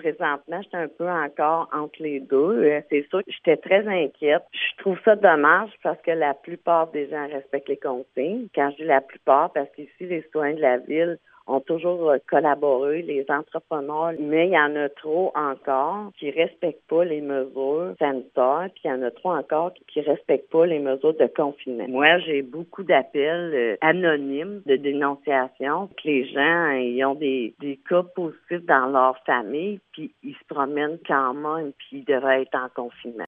présentement, j'étais un peu encore entre les deux. C'est sûr que j'étais très inquiète. Je trouve ça dommage parce que la plupart des gens respectent les consignes. Quand je dis la plupart, parce qu'ici, les citoyens de la ville ont toujours collaboré, les entrepreneurs, mais il y en a trop encore qui respectent pas les mesures sanitaires, puis il y en a trop encore qui respectent pas les mesures de confinement. Moi, j'ai beaucoup d'appels anonymes de dénonciation, que les gens ils ont des cas positifs dans leur famille, puis ils se promènent quand même, puis ils devraient être en confinement.